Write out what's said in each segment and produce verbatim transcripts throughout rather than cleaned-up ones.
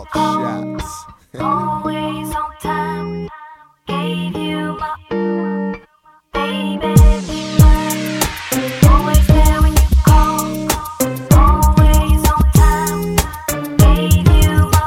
Talk shots. Always on time. Gave you my baby. Always there when you call. Always on time. Gave you my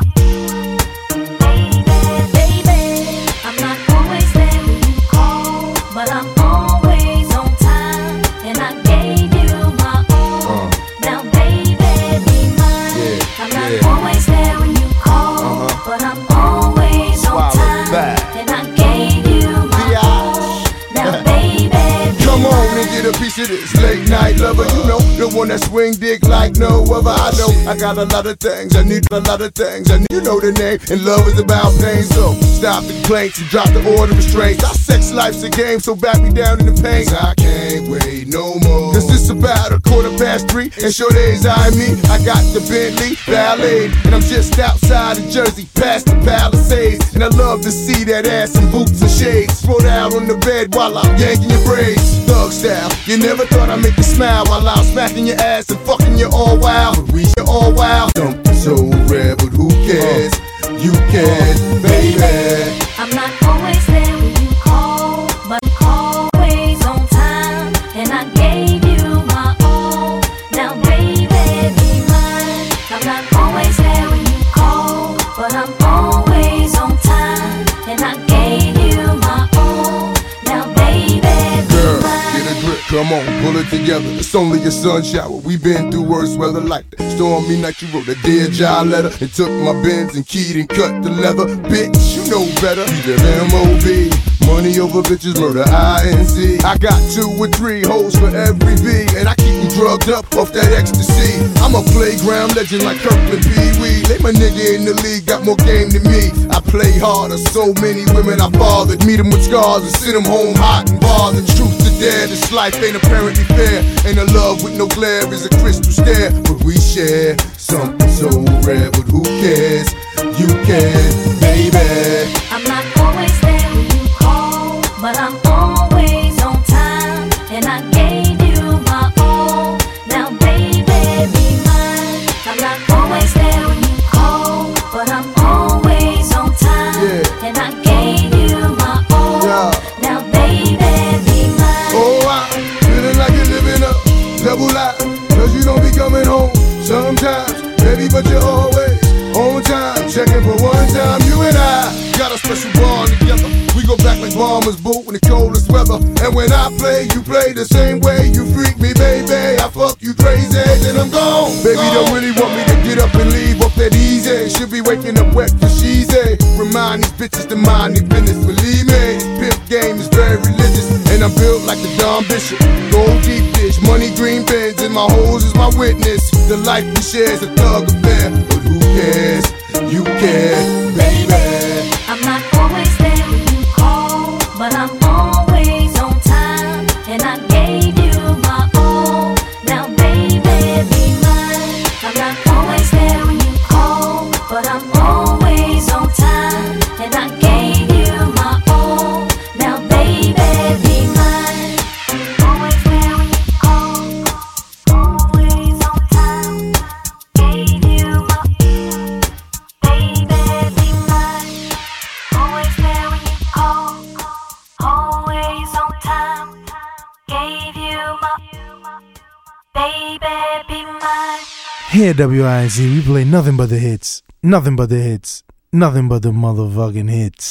baby, baby. I'm not always there when you call, but I'm always on time, and I gave you my all. Uh. Now, baby, be mine. Yeah, I'm not yeah. always there when you call, Uh-huh. but I'm always on Swallow time, that. and I gave you my all. Now, baby, be Come on mine. and get a piece of this late night lover. You know, the one that swing dick like no other. I know I got a lot of things, I need a lot of things. And you know the name, and love is about pain. So stop the complaints and drop the order restraints. Our sex life's a game, so back me down in the pain. I can't wait no more. Cause it's about a quarter past three, and sure days I me. I got the Bentley Ballet, and I'm just outside of Jersey, past the Palisades. And I love to see that ass in boots and shades. Spread out on the bed while I'm yanking your braids. Thug style, you never thought I'd make you smile while I'm smacking your ass and fucking you all wild. But we are all wild. Something so rare, but who cares? You can, baby. I'm not always there when you call, but I'm always on time, and I gave you my all. Now, baby, be mine. I'm not always there when you call, but I'm always on time, and I gave you my all. Now, baby, be Girl, mine. get a grip, come on, pull it together. It's only a sun shower. We been through worse weather like that. Stormy night, you wrote a Dear John letter and took my Benz and keyed and cut the leather. Bitch, you know better. Keep it M O B. Money over bitches, murder I N C. I got two or three hoes for every V, and I keep them drugged up off that ecstasy. I'm a playground legend like Kirkland Pee Wee. They my nigga in the league, got more game than me. I play harder, so many women I fathered. Meet them with scars and send them home hot and bothered. Truth to dare, this life ain't apparently fair. Ain't a love with no glare is a crystal stare. But we share something so rare, but who cares? You can, baby. I'm not always there when you call, but I'm always on time, and I gave you my all. Now, baby, be mine. I'm not always there when you call, but I'm always on time, Yeah. and I gave you my all. Yeah. Now, baby, be mine. Oh, I'm feeling like you're living a double life. Cause you don't be coming home sometimes, baby, but you're always on time. Checking for one time, you and I got a special bond together. We go back like bombers boot in the coldest weather. And when I play, you play the same way. You freak me, baby, I fuck you crazy, then I'm gone. Baby, don't really want me to get up and leave up that easy. Should be waking up wet for she's a. Remind these bitches to mind their business. Believe me, this pimp game is very religious. And I'm built like the Don Bishop. Gold deep dish, money green bins, and my hoes is my witness. The life we share is a thug affair. But who cares? You care, baby. I'm not always there when you call, but I'm always on time, and I gave you my all. Now, baby, be mine. I'm not always there when you call, but I'm always on time, and I gave you my all. Now, baby, be mine. Always there when you call, always on time. Gave you my baby, be mine. Always there when you call, always on time. Gave you my baby, be mine. Here at W I Z, we play nothing but the hits. Nothing but the hits. Nothing but the motherfucking hits.